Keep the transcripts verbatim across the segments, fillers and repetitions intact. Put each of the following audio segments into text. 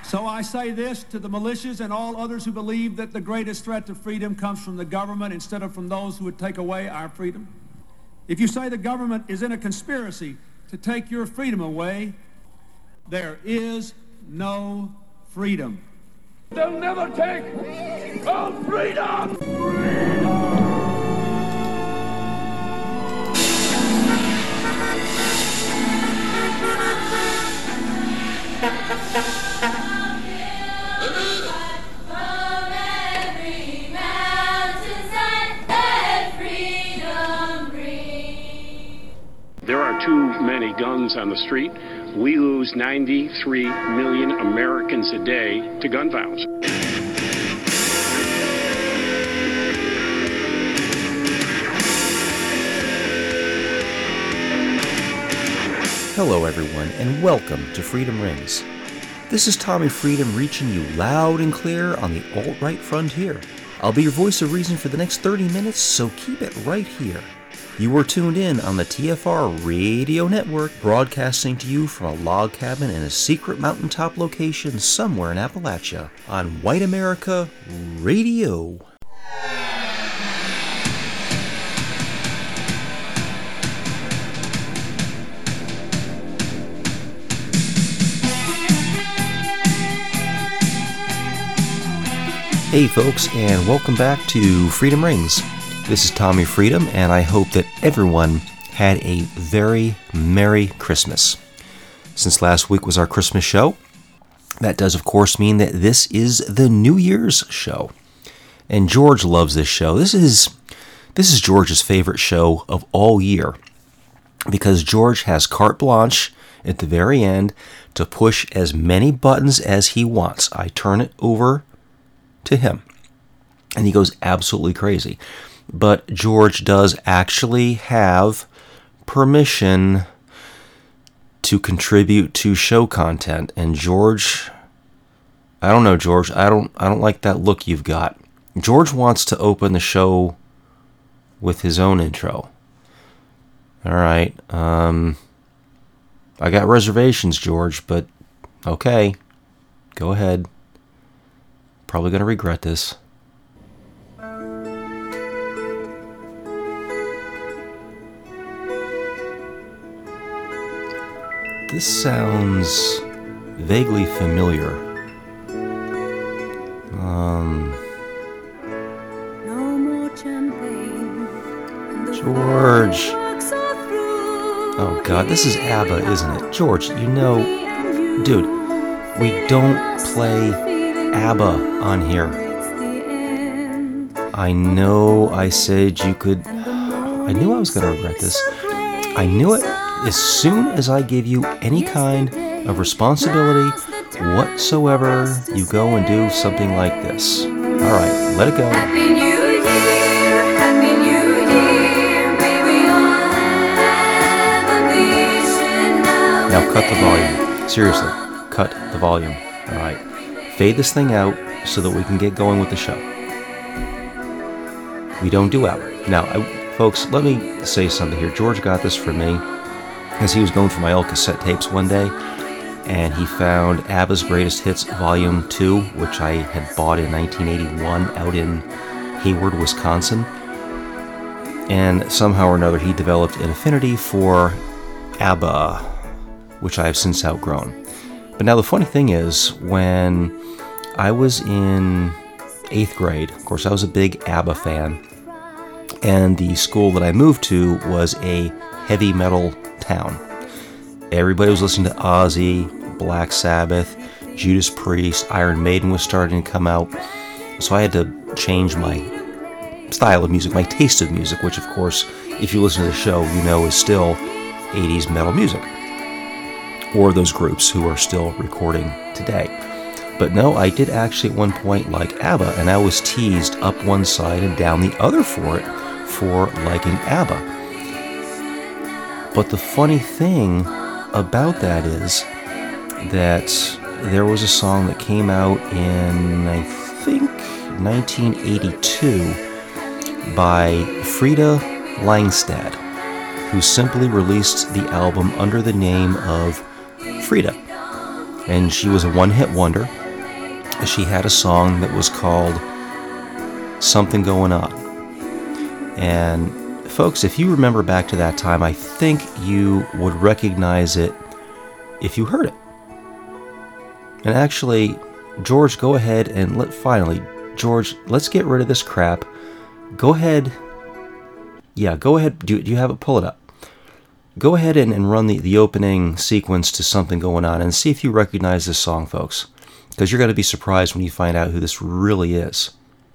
So I say this to the militias and all others who believe that the greatest threat to freedom comes from the government instead of from those who would take away our freedom. If you say the government is in a conspiracy to take your freedom away, there is no freedom. They'll never take our freedom! There are too many guns on the street. We lose ninety-three million Americans a day to gun violence. Hello everyone, and welcome to Freedom Rings. This is Tommy Freedom reaching you loud and clear on the alt-right frontier. I'll be your voice of reason for the next thirty minutes, so keep it right here. You are tuned in on the T F R Radio Network, broadcasting to you from a log cabin in a secret mountaintop location somewhere in Appalachia on White America Radio. Hey folks, and welcome back to Freedom Rings. This is Tommy Freedom, and I hope that everyone had a very Merry Christmas. Since last week was our Christmas show, that does of course mean that this is the New Year's show. And George loves this show. This is this is George's favorite show of all year, because George has carte blanche at the very end to push as many buttons as he wants. I turn it over to him, and he goes absolutely crazy. But George does actually have permission to contribute to show content, and George, I don't know, George, I don't, I don't like that look you've got. George wants to open the show with his own intro. All right, um, I got reservations, George, but okay, go ahead. Probably going to regret this. This sounds vaguely familiar. Um, George. Oh God, this is ABBA, isn't it? George, you know, dude, we don't play ABBA on here. I know I said you could. I knew I was going to regret this. I knew it. As soon as I give you any kind of responsibility whatsoever, you go and do something like this. All right, let it go. Happy New Year, Happy New Year, may we all have a vision now. Now cut the volume. Seriously, cut the volume. All right, fade this thing out so that we can get going with the show. We don't do ABBA. Now, I, folks, let me say something here. George got this for me, as he was going through my old cassette tapes one day, and he found ABBA's Greatest Hits Volume two, which I had bought in nineteen eighty-one out in Hayward, Wisconsin. And somehow or another, he developed an affinity for ABBA, which I have since outgrown. But now the funny thing is, when I was in eighth grade, of course I was a big ABBA fan, and the school that I moved to was a heavy metal town. Everybody was listening to Ozzy, Black Sabbath, Judas Priest, Iron Maiden was starting to come out. So I had to change my style of music, my taste of music, which of course, if you listen to the show, you know is still eighties metal music. Or those groups who are still recording today. But no, I did actually at one point like ABBA, and I was teased up one side and down the other for it, for liking ABBA. But the funny thing about that is that there was a song that came out in, I think, nineteen eighty-two by Frida Langstad, who simply released the album under the name of Frida. And she was a one-hit wonder. she had a song that was called Something Going On. And folks, if you remember back to that time, I think you would recognize it if you heard it. And actually, George, go ahead and let finally, George, let's get rid of this crap. Go ahead. Yeah, go ahead. Do, do you have it? Pull it up. Go ahead and, and run the, the opening sequence to Something Going On and see if you recognize this song, folks. Because you're going to be surprised when you find out who this really is.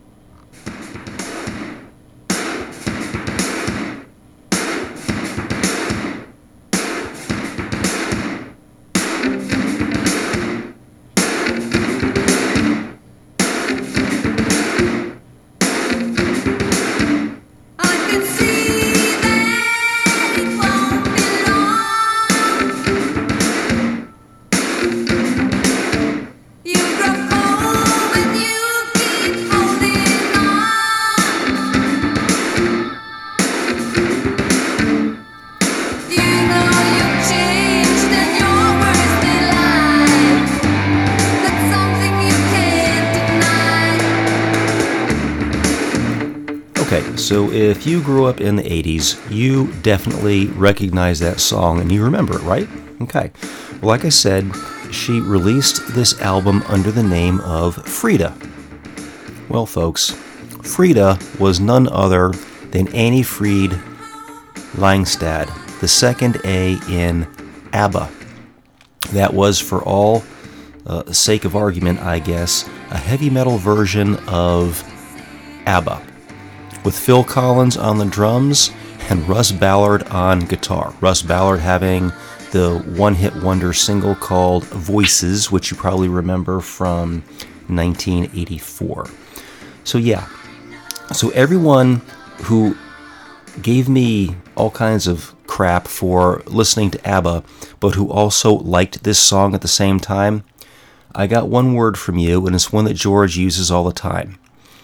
So if you grew up in the eighties, you definitely recognize that song and you remember it, right? Okay. Well, like I said, she released this album under the name of Frida. Well, folks, Frida was none other than Annie Fried Lyngstad, the second A in ABBA. That was, for all uh, sake of argument, I guess, a heavy metal version of ABBA, with Phil Collins on the drums and Russ Ballard on guitar. Russ Ballard having the one-hit wonder single called Voices, which you probably remember from nineteen eighty-four. So yeah, so everyone who gave me all kinds of crap for listening to ABBA, but who also liked this song at the same time, I got one word from you, and it's one that George uses all the time.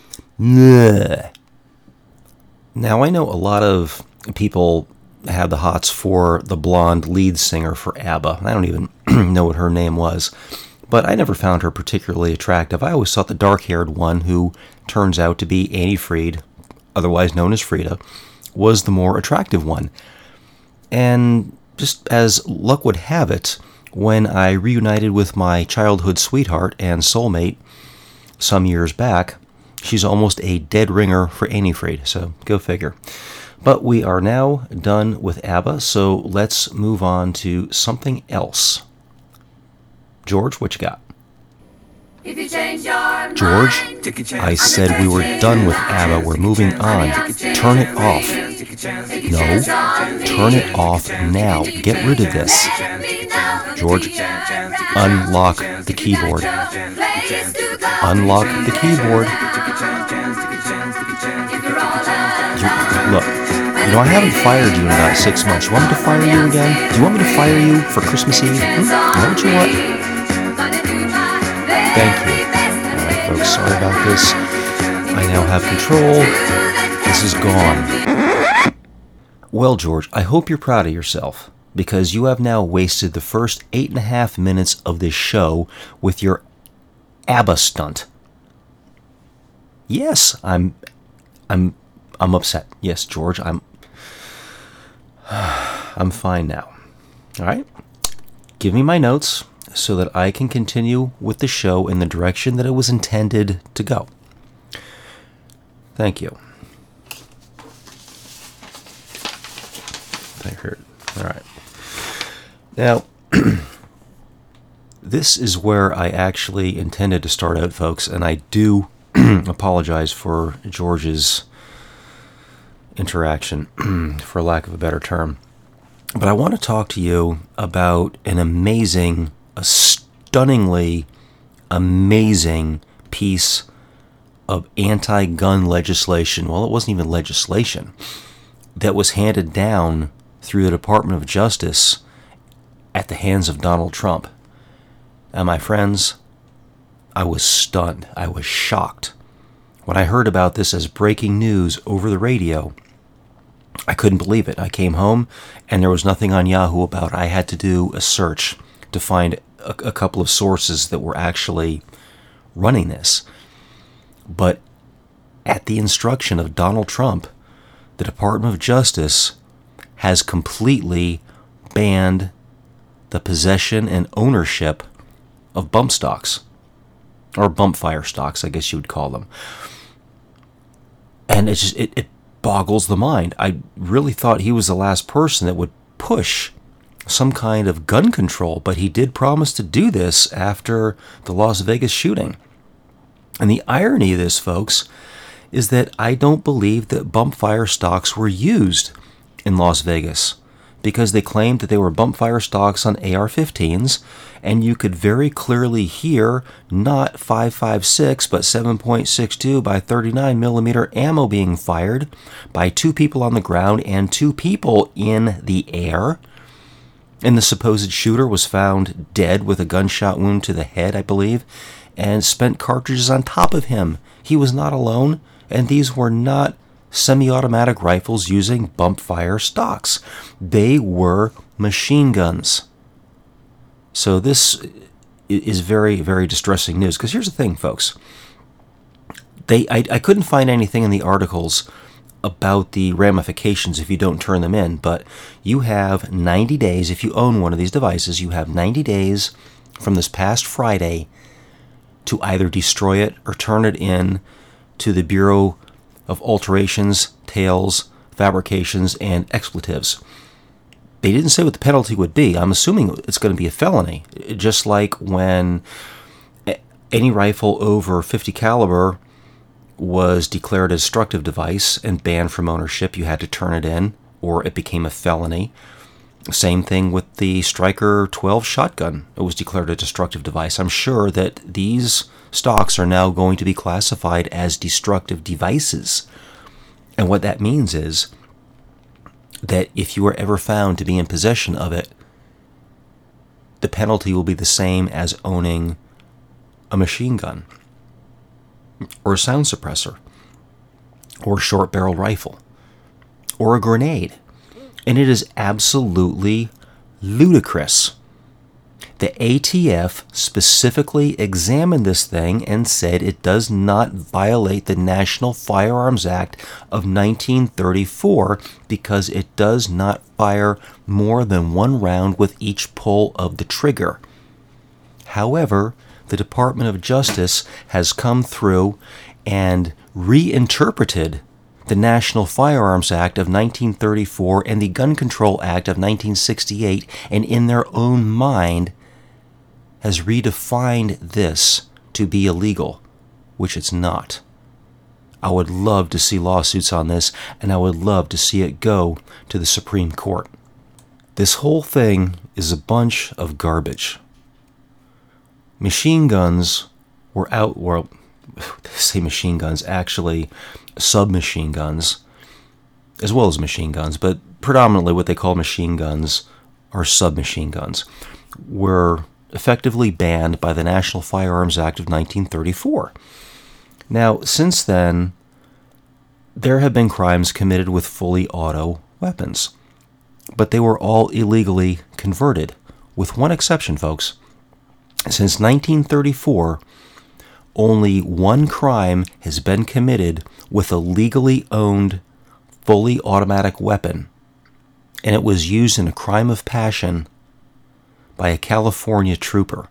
Nah. Now, I know a lot of people have the hots for the blonde lead singer for ABBA. I don't even know what her name was, but I never found her particularly attractive. I always thought the dark-haired one, who turns out to be Annie Fried, otherwise known as Frida, was the more attractive one. And just as luck would have it, when I reunited with my childhood sweetheart and soulmate some years back, she's almost a dead ringer for Annie Fried, so go figure. But we are now done with ABBA, so let's move on to something else. George, what you got? If you change your George, mind, I said we were done with ABBA. We're moving on. Turn it off. No, turn it off now. Get rid of this. George, unlock the keyboard. Unlock the keyboard. You, look, you know, I haven't fired you in about six months. You want me to fire you again? Do you want me to fire you for Christmas Eve? Hmm? You know what you want? Thank you. All right, folks, sorry about this. I now have control. This is gone. Well, George, I hope you're proud of yourself, because you have now wasted the first eight and a half minutes of this show with your ABBA stunt. Yes, I'm, I'm, I'm upset. Yes, George, I'm, I'm fine now. All right, give me my notes so that I can continue with the show in the direction that it was intended to go. Thank you. I heard. All right. Now, this is where I actually intended to start out, folks, and I do apologize for George's interaction, for lack of a better term. But I want to talk to you about an amazing, a stunningly amazing piece of anti-gun legislation. Well, it wasn't even legislation. That was handed down through the Department of Justice at the hands of Donald Trump. And my friends, I was stunned. I was shocked. When I heard about this as breaking news over the radio, I couldn't believe it. I came home and there was nothing on Yahoo about it. I had to do a search to find a, a couple of sources that were actually running this. But at the instruction of Donald Trump, the Department of Justice has completely banned the possession and ownership of bump stocks, or bump fire stocks, I guess you would call them. And it's just, it, it boggles the mind. I really thought he was the last person that would push some kind of gun control, but he did promise to do this after the Las Vegas shooting. And the irony of this, folks, is that I don't believe that bump fire stocks were used in Las Vegas, because they claimed that they were bump fire stocks on A R fifteens, and you could very clearly hear not five five six but seven point six two by thirty-nine millimeter ammo being fired by two people on the ground and two people in the air. And the supposed shooter was found dead with a gunshot wound to the head, I believe, and spent cartridges on top of him. He was not alone, and these were not semi-automatic rifles using bump fire stocks. They were machine guns. So this is very, very distressing news, because here's the thing, folks. They, I, I couldn't find anything in the articles about the ramifications if you don't turn them in, but you have ninety days, if you own one of these devices, you have ninety days from this past Friday to either destroy it or turn it in to the Bureau of Alterations, Tails, Fabrications, and Expletives. They didn't say what the penalty would be. I'm assuming it's going to be a felony, just like when any rifle over fifty caliber was declared a destructive device and banned from ownership. You had to turn it in, or it became a felony. Same thing with the Striker twelve shotgun. It was declared a destructive device. I'm sure that these stocks are now going to be classified as destructive devices. And what that means is that if you are ever found to be in possession of it, the penalty will be the same as owning a machine gun, or a sound suppressor, or a short-barreled rifle, or a grenade. And it is absolutely ludicrous. The A T F specifically examined this thing and said it does not violate the National Firearms Act of nineteen thirty-four because it does not fire more than one round with each pull of the trigger. However, the Department of Justice has come through and reinterpreted the National Firearms Act of nineteen thirty-four and the Gun Control Act of nineteen sixty-eight, and in their own mind has redefined this to be illegal, which it's not. I would love to see lawsuits on this, and I would love to see it go to the Supreme Court. This whole thing is a bunch of garbage. Machine guns were out, well, say machine guns, actually submachine guns, as well as machine guns, but predominantly what they call machine guns are submachine guns, were effectively banned by the National Firearms Act of nineteen thirty-four. Now, since then, there have been crimes committed with fully auto weapons, but they were all illegally converted, with one exception, folks. Since nineteen thirty-four, only one crime has been committed with a legally owned, fully automatic weapon, and it was used in a crime of passion by a California trooper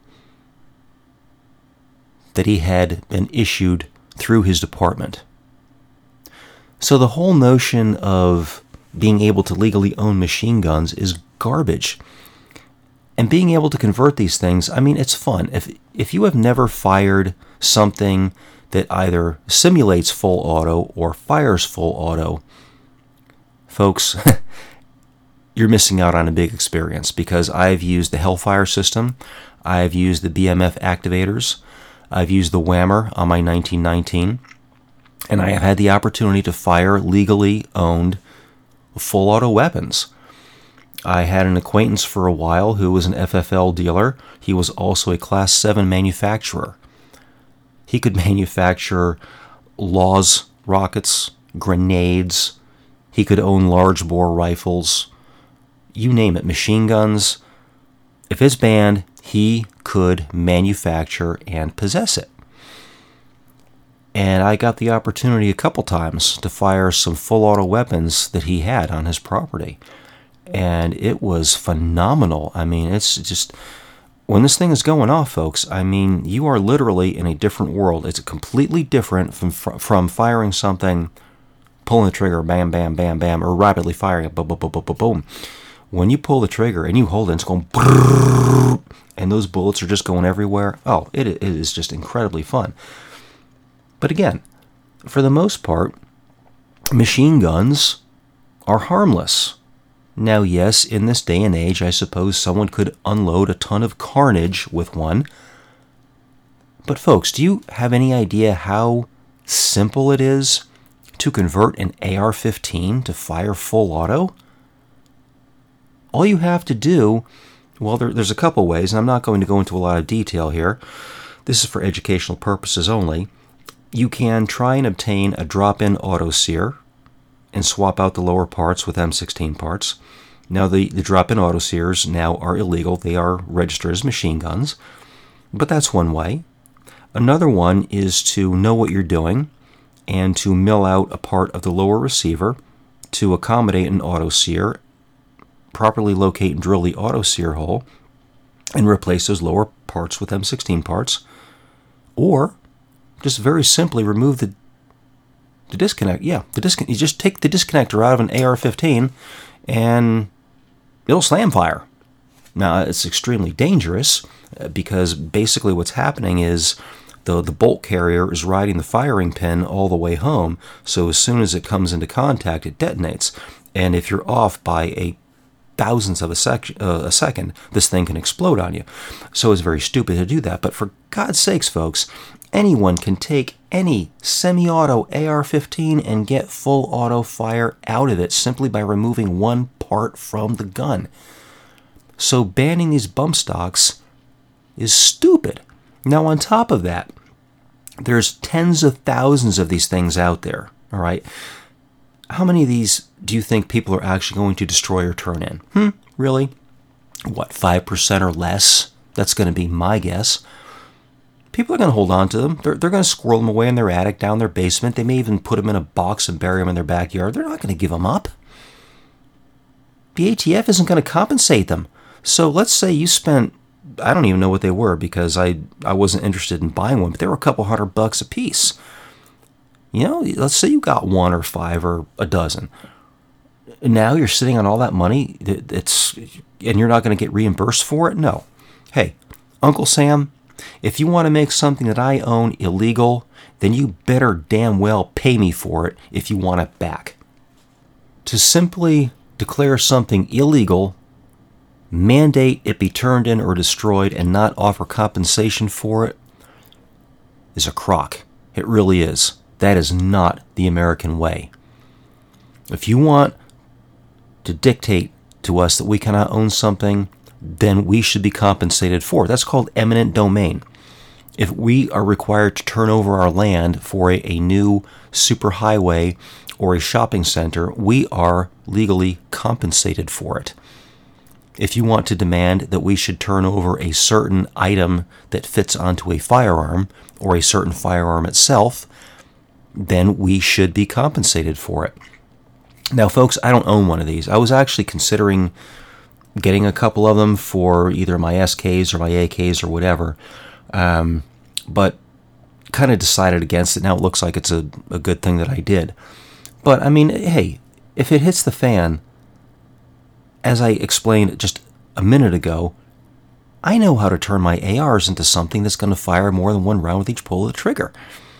that he had been issued through his department. So the whole notion of being able to legally own machine guns is garbage. And being able to convert these things, I mean, it's fun. If if you have never fired something that either simulates full auto or fires full auto, folks, you're missing out on a big experience, because I've used the Hellfire system, I've used the B M F activators, I've used the Whammer on my nineteen nineteen, and I have had the opportunity to fire legally owned full auto weapons. I had an acquaintance for a while who was an F F L dealer. He was also a Class seven manufacturer. He could manufacture Laws rockets, grenades. He could own large bore rifles. You name it, machine guns. If it's banned, he could manufacture and possess it. And I got the opportunity a couple times to fire some full auto weapons that he had on his property. And it was phenomenal. I mean, it's just, when this thing is going off, folks, I mean, you are literally in a different world. It's completely different from from firing something, pulling the trigger, bam, bam, bam, bam, or rapidly firing it, boom, boom, boom, boom, boom, boom. When you pull the trigger and you hold it, it's going, and those bullets are just going everywhere. Oh, it, it is just incredibly fun. But again, for the most part, machine guns are harmless. Now, yes, in this day and age, I suppose someone could unload a ton of carnage with one. But folks, do you have any idea how simple it is to convert an A R fifteen to fire full auto? All you have to do, well, there, there's a couple ways, and I'm not going to go into a lot of detail here. This is for educational purposes only. You can try and obtain a drop-in auto sear and swap out the lower parts with M sixteen parts. Now, the, the drop-in auto sears now are illegal. They are registered as machine guns, but that's one way. Another one is to know what you're doing and to mill out a part of the lower receiver to accommodate an auto sear, properly locate and drill the auto sear hole, and replace those lower parts with M sixteen parts. Or just very simply remove the the disconnect. Yeah, the disconnect. You just take the disconnector out of an A R fifteen and it'll slam fire. Now, it's extremely dangerous because basically what's happening is the, the bolt carrier is riding the firing pin all the way home, so as soon as it comes into contact, it detonates. And if you're off by a thousandth of a, sec- uh, a second, this thing can explode on you. So it's very stupid to do that. But for God's sakes, folks, anyone can take any semi-auto A R fifteen and get full auto fire out of it simply by removing one part from the gun. So banning these bump stocks is stupid. Now, on top of that, there's tens of thousands of these things out there, all right? How many of these do you think people are actually going to destroy or turn in? Hmm, really? What, five percent or less? That's going to be my guess. People are going to hold on to them. They're, they're going to squirrel them away in their attic, down their basement. They may even put them in a box and bury them in their backyard. They're not going to give them up. The A T F isn't going to compensate them. So let's say you spent, I don't even know what they were because I, I wasn't interested in buying one, but they were a couple hundred bucks a piece. You know, let's say you got one or five or a dozen. Now you're sitting on all that money, it's, and you're not going to get reimbursed for it? No. Hey, Uncle Sam, if you want to make something that I own illegal, then you better damn well pay me for it if you want it back. To simply declare something illegal, mandate it be turned in or destroyed, and not offer compensation for it is a crock. It really is. That is not the American way. If you want to dictate to us that we cannot own something, then we should be compensated for it. That's called eminent domain. If we are required to turn over our land for a, a new superhighway or a shopping center, we are legally compensated for it. If you want to demand that we should turn over a certain item that fits onto a firearm or a certain firearm itself, then we should be compensated for it. Now, folks, I don't own one of these. I was actually considering getting a couple of them for either my S Ks or my A Ks or whatever, um, but kind of decided against it. Now it looks like it's a, a good thing that I did. But, I mean, hey, if it hits the fan, as I explained just a minute ago, I know how to turn my A Rs into something that's going to fire more than one round with each pull of the trigger.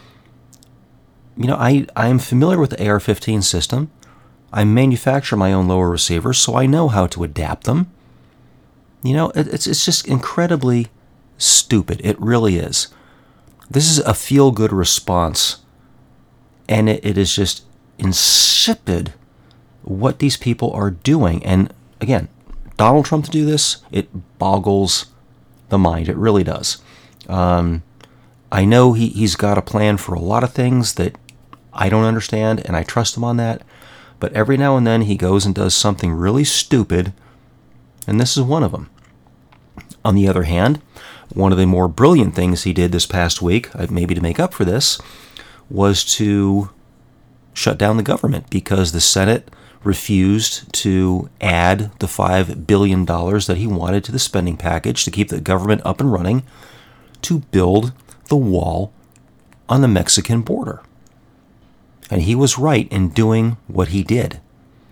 You know, I, I am familiar with the A R fifteen system. I manufacture my own lower receivers, so I know how to adapt them. You know, it, it's it's just incredibly stupid. It really is. This is a feel-good response, and it, it is just insipid what these people are doing. And again, Donald Trump to do this, it boggles the mind. It really does. Um, I know he, he's got a plan for a lot of things that I don't understand, and I trust him on that. But every now and then he goes and does something really stupid, and this is one of them. On the other hand, one of the more brilliant things he did this past week, maybe to make up for this, was to shut down the government because the Senate refused to add the five billion dollars that he wanted to the spending package to keep the government up and running to build the wall on the Mexican border. And he was right in doing what he did.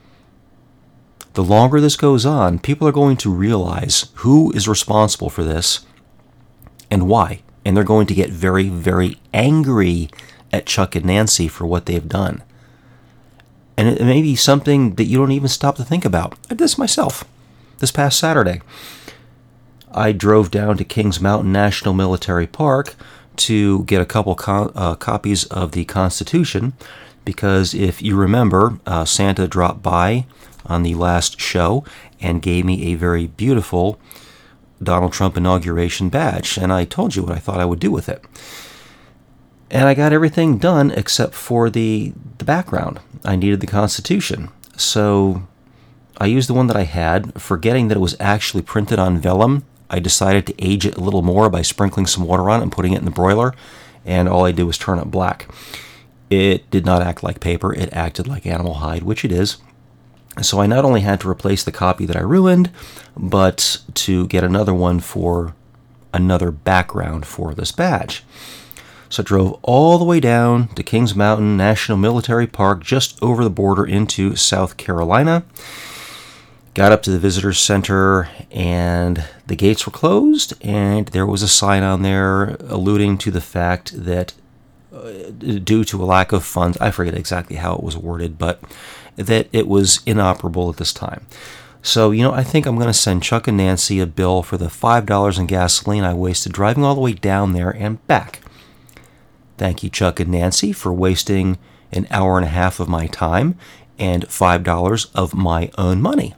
The longer this goes on, people are going to realize who is responsible for this and why. And they're going to get very, very angry at Chuck and Nancy for what they've done. And it may be something that you don't even stop to think about. I did this myself this past Saturday. I drove down to Kings Mountain National Military Park to get a couple co- uh, copies of the Constitution, because if you remember, uh, Santa dropped by on the last show and gave me a very beautiful Donald Trump inauguration badge, and I told you what I thought I would do with it. And I got everything done except for the, the background. I needed the Constitution. So I used the one that I had, forgetting that it was actually printed on vellum. I decided to age it a little more by sprinkling some water on it and putting it in the broiler, and all I did was turn it black. It did not act like paper, it acted like animal hide, which it is. So I not only had to replace the copy that I ruined, but to get another one for another background for this badge. So I drove all the way down to Kings Mountain National Military Park, just over the border into South Carolina. Got up to the visitor center, and the gates were closed, and there was a sign on there alluding to the fact that uh, due to a lack of funds, I forget exactly how it was worded, but that it was inoperable at this time. So, you know, I think I'm going to send Chuck and Nancy a bill for the five dollars in gasoline I wasted driving all the way down there and back. Thank you, Chuck and Nancy, for wasting an hour and a half of my time and five dollars of my own money.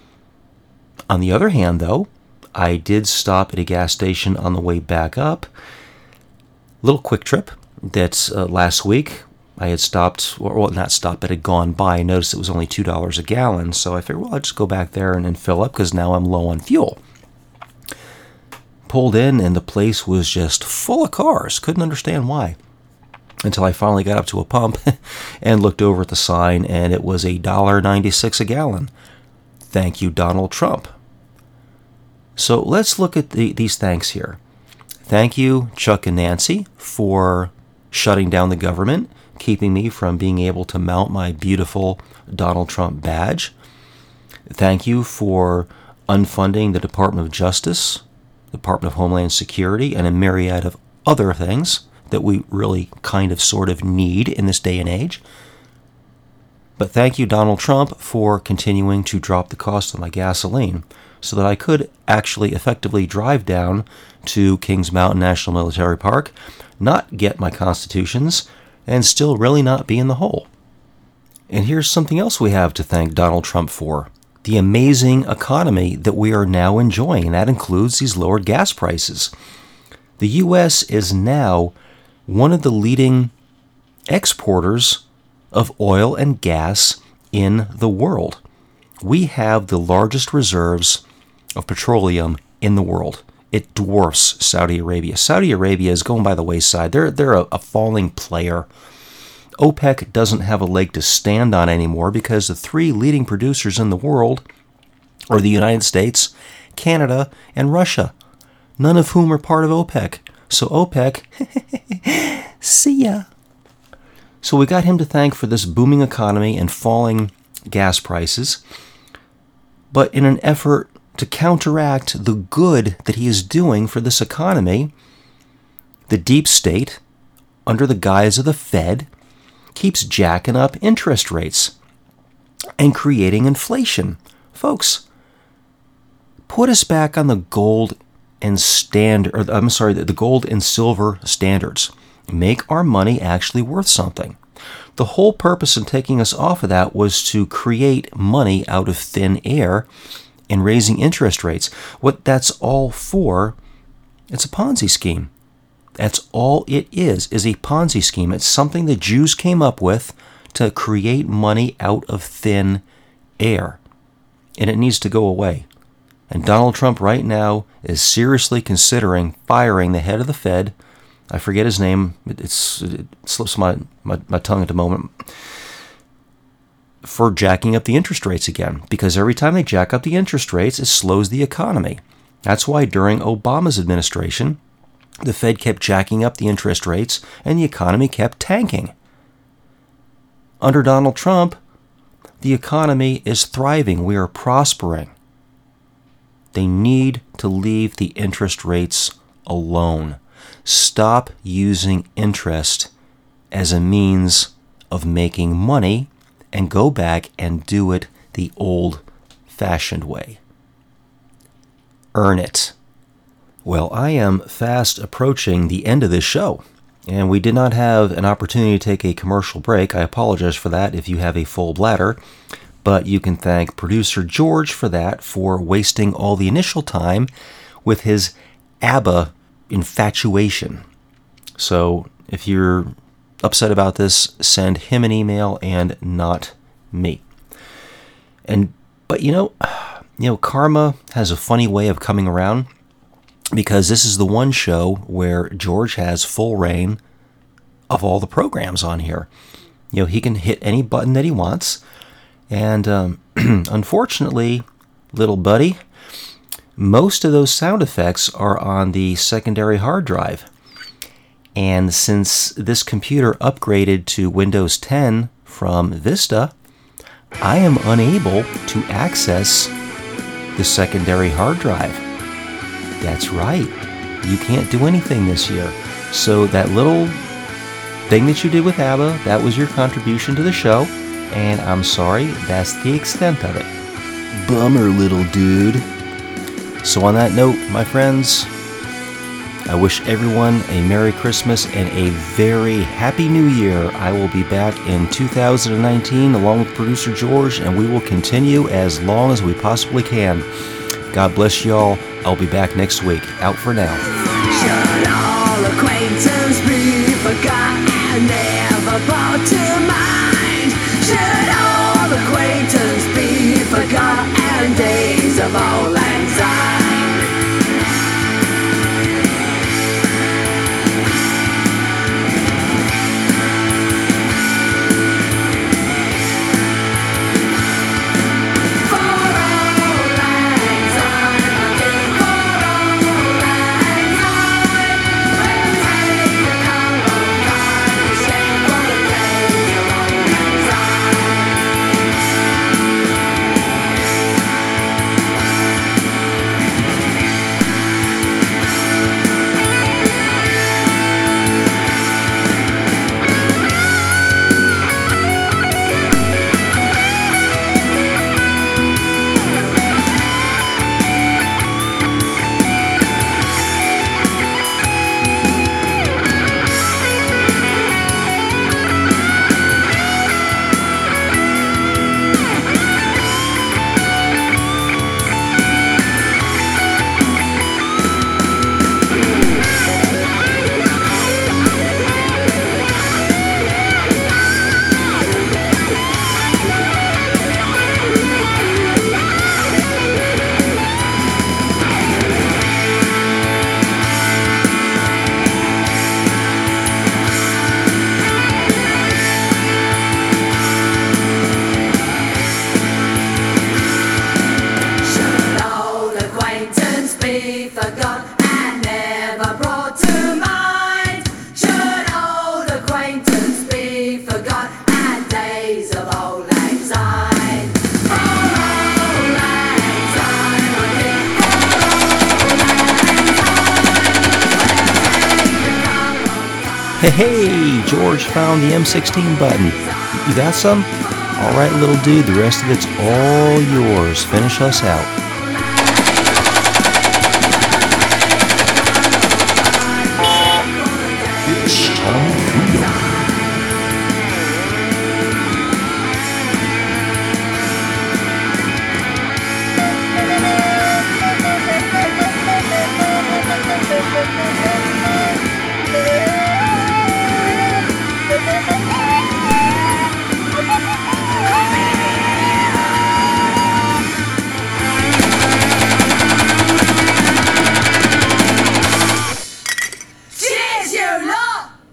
On the other hand, though, I did stop at a gas station on the way back up. Little quick trip that's uh, last week. I had stopped, or well, not stopped, but had gone by. I noticed it was only two dollars a gallon, so I figured, well, I'll just go back there and, and fill up because now I'm low on fuel. Pulled in, and the place was just full of cars. Couldn't understand why. Until I finally got up to a pump and looked over at the sign, and it was one dollar and ninety-six cents a gallon. Thank you, Donald Trump. So let's look at the, these thanks here. Thank you, Chuck and Nancy, for shutting down the government, keeping me from being able to mount my beautiful Donald Trump badge. Thank you for unfunding the Department of Justice, Department of Homeland Security, and a myriad of other things that we really kind of sort of need in this day and age. But thank you, Donald Trump, for continuing to drop the cost of my gasoline so that I could actually effectively drive down to Kings Mountain National Military Park, not get my constitutions, and still really not be in the hole. And here's something else we have to thank Donald Trump for: the amazing economy that we are now enjoying, and that includes these lowered gas prices. The U S is now one of the leading exporters of oil and gas in the world. We have the largest reserves of petroleum in the world. It dwarfs Saudi Arabia. Saudi Arabia is going by the wayside. They're, they're a, a falling player. OPEC doesn't have a leg to stand on anymore because the three leading producers in the world are the United States, Canada, and Russia, none of whom are part of OPEC. So OPEC, see ya. So we got him to thank for this booming economy and falling gas prices. But in an effort to counteract the good that he is doing for this economy, the deep state, under the guise of the Fed, keeps jacking up interest rates and creating inflation. Folks, put us back on the gold and standard, or I'm sorry, the gold and silver standards. Make our money actually worth something. The whole purpose in taking us off of that was to create money out of thin air and raising interest rates. What that's all for, it's a Ponzi scheme. That's all it is, is a Ponzi scheme. It's something the Jews came up with to create money out of thin air. And it needs to go away. And Donald Trump right now is seriously considering firing the head of the Fed, I forget his name. It, it's, it slips my, my, my tongue at the moment. For jacking up the interest rates again. Because every time they jack up the interest rates, it slows the economy. That's why during Obama's administration, the Fed kept jacking up the interest rates and the economy kept tanking. Under Donald Trump, the economy is thriving. We are prospering. They need to leave the interest rates alone. Stop using interest as a means of making money and go back and do it the old-fashioned way. Earn it. Well, I am fast approaching the end of this show, and we did not have an opportunity to take a commercial break. I apologize for that if you have a full bladder, but you can thank producer George for that, for wasting all the initial time with his ABBA infatuation. So if you're upset about this, send him an email and not me. And but you know, you know, karma has a funny way of coming around, because this is the one show where George has full reign of all the programs on here. You know, he can hit any button that he wants. And um, unfortunately, little buddy, most of those sound effects are on the secondary hard drive. And since this computer upgraded to Windows ten from Vista, I am unable to access the secondary hard drive. That's right. You can't do anything this year. So that little thing that you did with ABBA, that was your contribution to the show. And I'm sorry, that's the extent of it. Bummer, little dude. So on that note, my friends, I wish everyone a Merry Christmas and a very Happy New Year. I will be back in two thousand nineteen along with producer George, and we will continue as long as we possibly can. God bless y'all. I'll be back next week. Out for now. Should all acquaintance be forgot and never brought to mind? Should all acquaintance be forgot and days of old lang syne? Hey, hey, George found the M sixteen button. You got some? All right, little dude, the rest of it's all yours. Finish us out. It's time for